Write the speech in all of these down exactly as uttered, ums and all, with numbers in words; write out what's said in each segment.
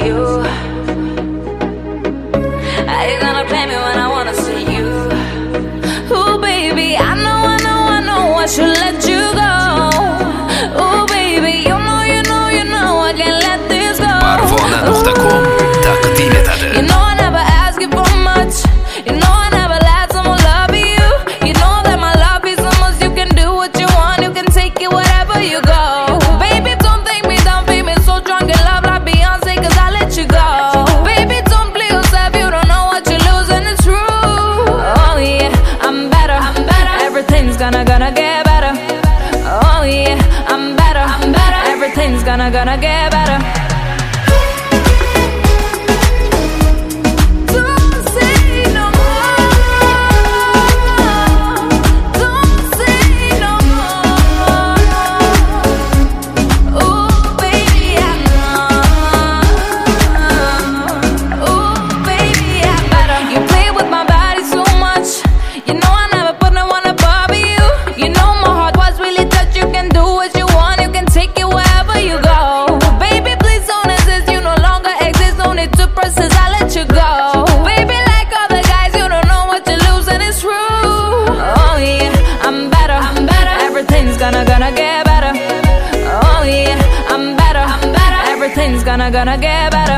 you? Are you gonna play me when I wanna see you? Ooh baby, I know, I know, I know I should let you go. Ooh baby, you know, you know, you know I can't let this go. Marvona nuqta com taqdim etadi. You know I never ask you for much. You know I never let someone love you. You know that my love is almost, you can do what you want, you can take it wherever you go. Baby, don't take me down, feel me so drunk in love like Beyonce, cause I let you go. Baby, don't play yourself, you don't know what you're losing, it's true. Oh yeah, I'm better, I'm better. Everything's gonna, gonna get better. Oh yeah, I'm better, I'm better. Everything's gonna, gonna get better. Gonna, gonna get better. Oh yeah, I'm better, I'm better. Everything's gonna, gonna get better.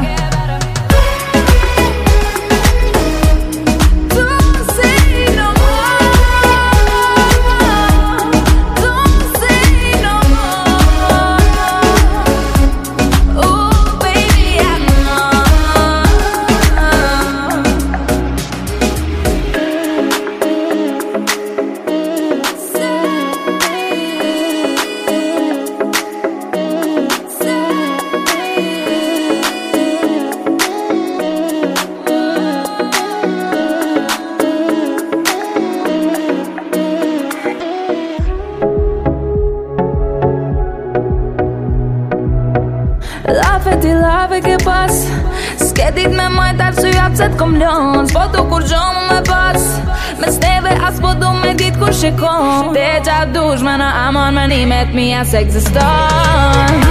Lafe ti lafe ke pas, s'kedit me majt arsy apset kom lon. S'po du kur gjomë me pas, me steve as po du me dit kur shikon. Te qa dush me në amon me nimet mija se eksiston.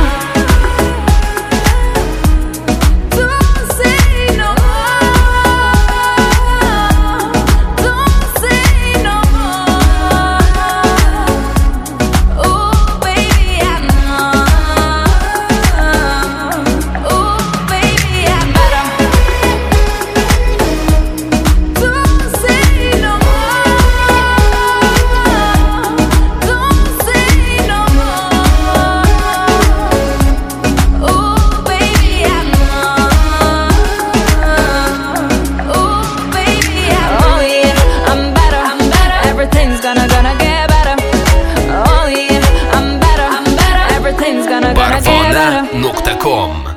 Marvona nuqta com